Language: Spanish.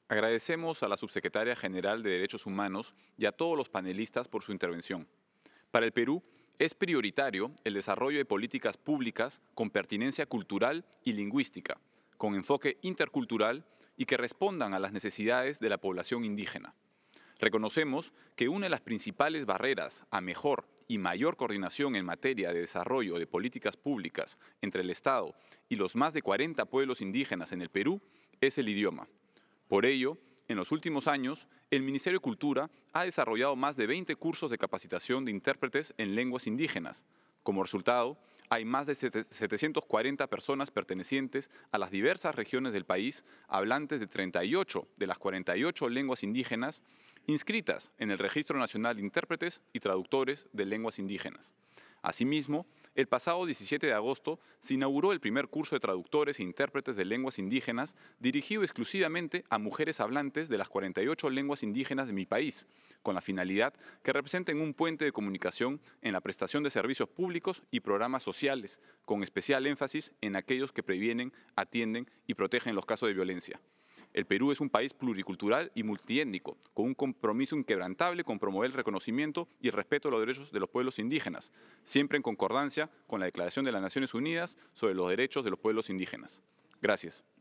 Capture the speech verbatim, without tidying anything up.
Agradecemos a la Subsecretaria General de Derechos Humanos y a todos los panelistas por su intervención. Para el Perú, es prioritario el desarrollo de políticas públicas con pertinencia cultural y lingüística, con enfoque intercultural y que respondan a las necesidades de la población indígena. Reconocemos que una de las principales barreras a mejor y mayor coordinación en materia de desarrollo de políticas públicas entre el Estado y los más de cuarenta pueblos indígenas en el Perú es el idioma. Por ello, en los últimos años, el Ministerio de Cultura ha desarrollado más de veinte cursos de capacitación de intérpretes en lenguas indígenas. Como resultado, hay más de setecientas cuarenta personas pertenecientes a las diversas regiones del país, hablantes de treinta y ocho de las cuarenta y ocho lenguas indígenas, inscritas en el Registro Nacional de Intérpretes y Traductores de Lenguas Indígenas. Asimismo, el pasado diecisiete de agosto se inauguró el primer curso de traductores e intérpretes de lenguas indígenas dirigido exclusivamente a mujeres hablantes de las cuarenta y ocho lenguas indígenas de mi país, con la finalidad que representen un puente de comunicación en la prestación de servicios públicos y programas sociales, con especial énfasis en aquellos que previenen, atienden y protegen los casos de violencia. El Perú es un país pluricultural y multiétnico, con un compromiso inquebrantable con promover el reconocimiento y el respeto a los derechos de los pueblos indígenas, siempre en concordancia con la Declaración de las Naciones Unidas sobre los Derechos de los Pueblos Indígenas. Gracias.